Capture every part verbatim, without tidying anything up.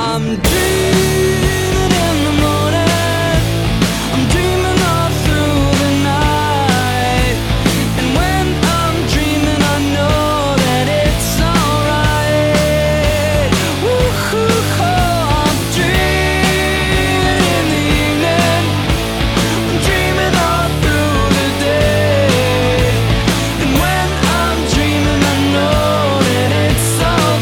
I'm dreaming in the morning, I'm dreaming all through the night. And when I'm dreaming, I know that it's alright. Woo-hoo-ho, I'm dreaming in the evening, I'm dreaming all through the day. And when I'm dreaming, I know that it's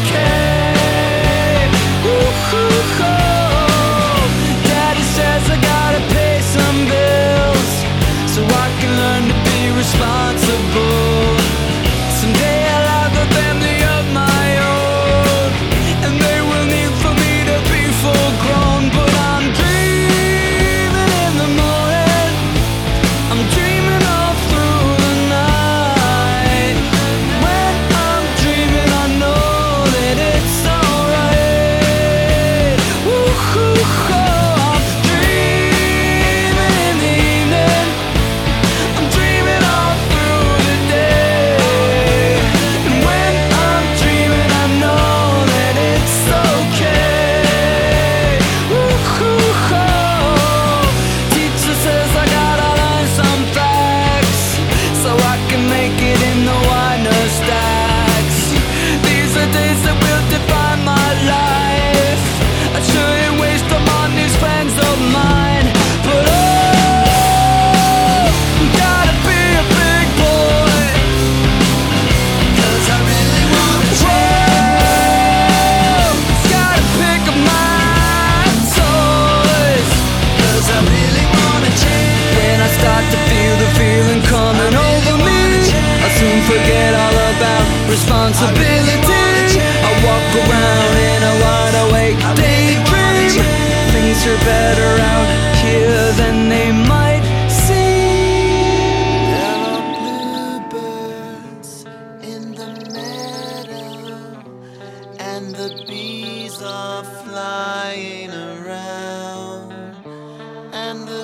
okay. Woo-hoo-ho, Daddy says I gotta pay some bills so I can learn to be responsible. Someday I'll have a family of my own, and they will need for me to be full grown. But I'm dreaming in the morning, I'm dreaming all through the night. When I'm dreaming, I know that it's alright. Woo-hoo-ho, I'm dreaming in the evening, I'm dreaming all through the day. And when I'm dreaming, I know that it's okay. Woo-hoo-ho, teacher says I gotta learn some facts so I can make it in the Winer stacks. These are days that will define my life. I shouldn't waste them on these friends of mine. But oh, gotta be a big boy, 'cause I really wanna change. Gotta pick up my toys, 'cause I really wanna change. When I start to feel the feeling coming over me, I soon forget all about responsibility. I walk around in a wide awake daydream. Things are better out here than they might seem. There are bluebirds in the meadow, and the bees are flying around, and the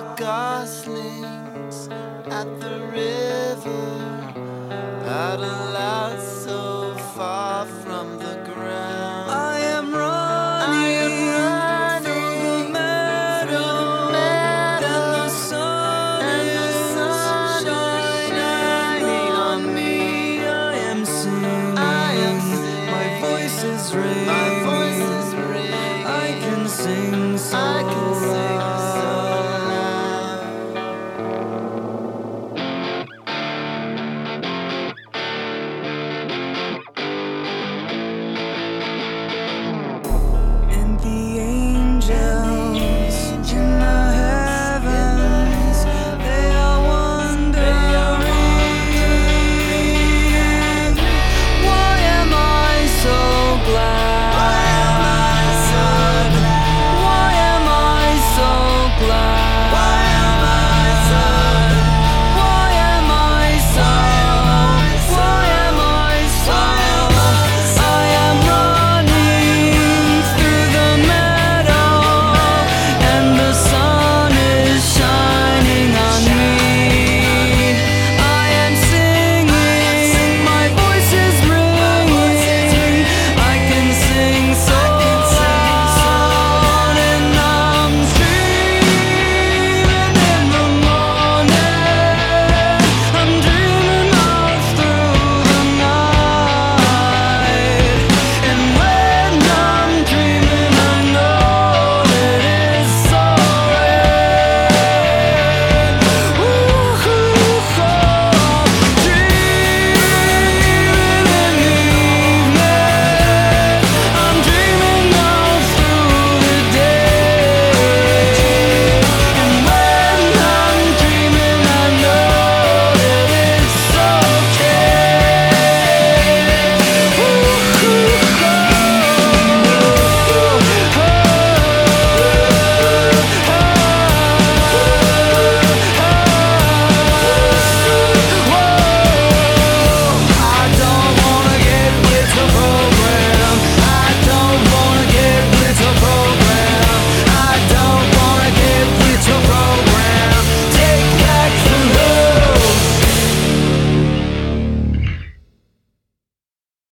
goslings at the river paddle out